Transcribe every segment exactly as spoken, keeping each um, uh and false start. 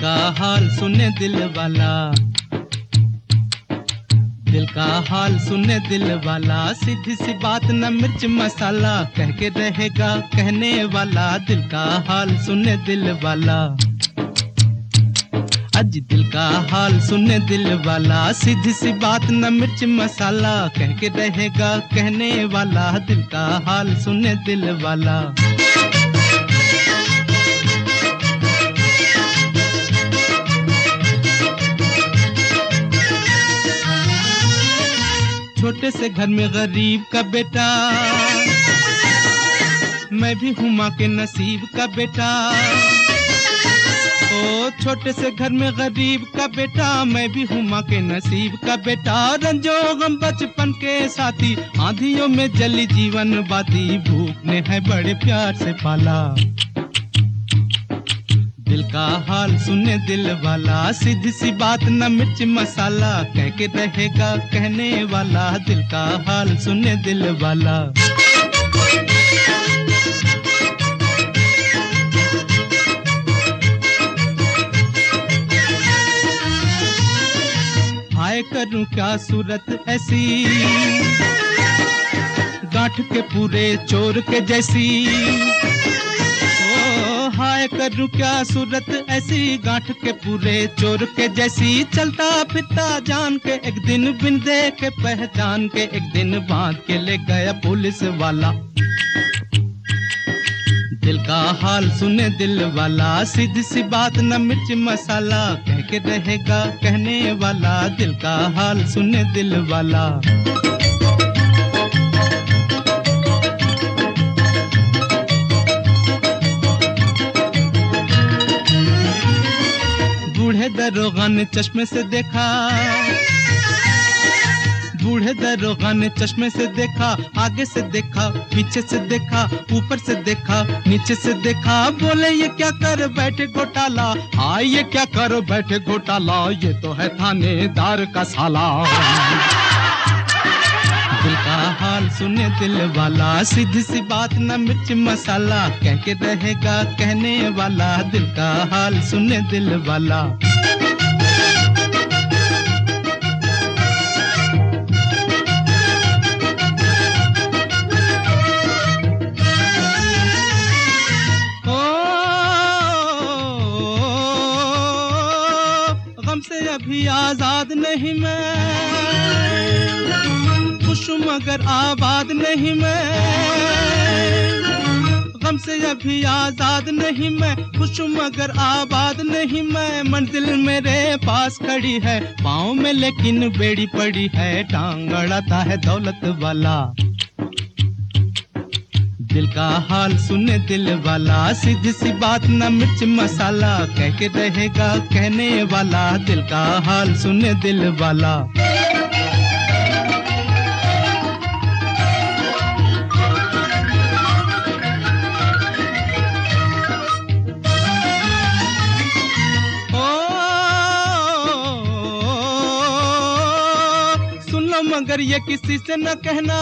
का हाल सुने दिल वाला, दिल का हाल सुने दिल वाला, सीधी सी बात न मिर्च मसाला, कह के रहेगा कहने वाला, दिल का हाल सुने दिल वाला। आज दिल का हाल सुने दिल वाला, सीधी सी बात न मिर्च मसाला, कह के रहेगा कहने वाला, दिल का हाल सुने दिल वाला। छोटे से घर में गरीब का बेटा, मैं भी हूँ माँ के नसीब का बेटा। ओ छोटे से घर में गरीब का बेटा, मैं भी हूँ माँ के नसीब का बेटा। रंजो गम बचपन के साथी, आंधियों में जली जीवन बाती, भूख ने है बड़े प्यार से पाला। दिल का हाल सुने दिल वाला, सीधी सी बात न मिर्च मसाला, कह के रहेगा कहने वाला, दिल का हाल सुने दिल वाला। हाय करूं क्या सूरत ऐसी, गांठ के पूरे चोर के जैसी। हाय करूं क्या सूरत ऐसी, गांठ के पूरे चोर के जैसी। चलता फिरता जान के एक दिन, बिन देखे पहचान के एक दिन, बांध के ले गया पुलिस वाला। दिल का हाल सुने दिल वाला, सीधी सी बात न मिर्च मसाला, कह के रहेगा कहने वाला, दिल का हाल सुने दिल वाला। बूढ़े दरोगा ने चश्मे से देखा, बूढ़े दरोगा ने चश्मे से देखा, आगे से देखा, पीछे से देखा, ऊपर से देखा, नीचे से देखा। बोले ये क्या कर बैठे घोटाला, हाँ ये क्या कर बैठे घोटाला, ये तो है थानेदार का साला। दिल का हाल सुने दिल वाला, सीधी सी बात न मिर्च मसाला, कह के रहेगा कहने वाला, दिल का हाल सुने दिल वाला। गम से अभी आजाद नहीं मैं, खुश मगर आबाद नहीं मैं। गम से अभी आजाद नहीं मैं, खुश मगर आबाद नहीं मैं। मंजिल मेरे पास खड़ी है, पाँव में लेकिन बेड़ी पड़ी है, टांग अड़ाता है दौलत वाला। दिल का हाल सुने दिल वाला, सीधी सी बात न मिर्च मसाला, कह के रहेगा कहने वाला, दिल का हाल सुने दिल वाला। मगर ये किसी से न कहना,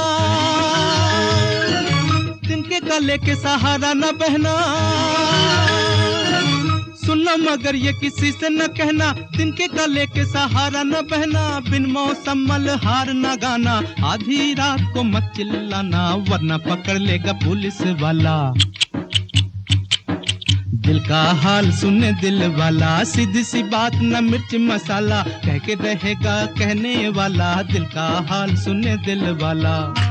तिनके गले के सहारा न बहना। सुन लो मगर ये किसी से न कहना, तिनके गले के सहारा न बहना। बिन मौसम मलहार न गाना, आधी रात को मत चिल्लाना, वरना पकड़ लेगा पुलिस वाला। दिल का हाल सुने दिल वाला, सीधी सी बात न मिर्च मसाला, कह के रहेगा कहने वाला, दिल का हाल सुने दिल वाला।